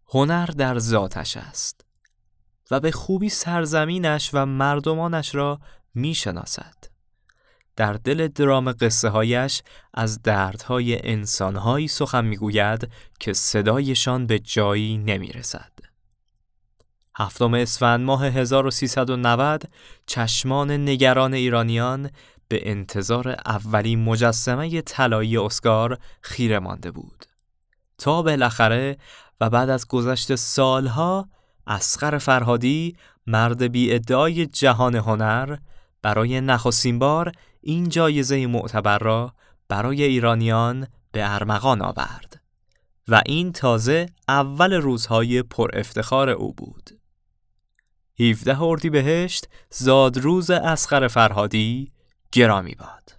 هنر در ذاتش است و به خوبی سرزمینش و مردمانش را می شناسد. در دل درام قصه هایش از دردهای انسانهایی سخن می گوید که صدایشان به جایی نمی رسد. 7 اسفند ماه 1390 چشمان نگران ایرانیان به انتظار اولین مجسمه طلایی اسکار خیره مانده بود تا بالاخره و بعد از گذشت سالها اصغر فرهادی، مرد بی ادعای جهان هنر، برای نخستین بار این جایزه معتبر را برای ایرانیان به ارمغان آورد و این تازه اول روزهای پر افتخار او بود. 17 اردیبهشت زادروز اصغر فرهادی گرامی باد.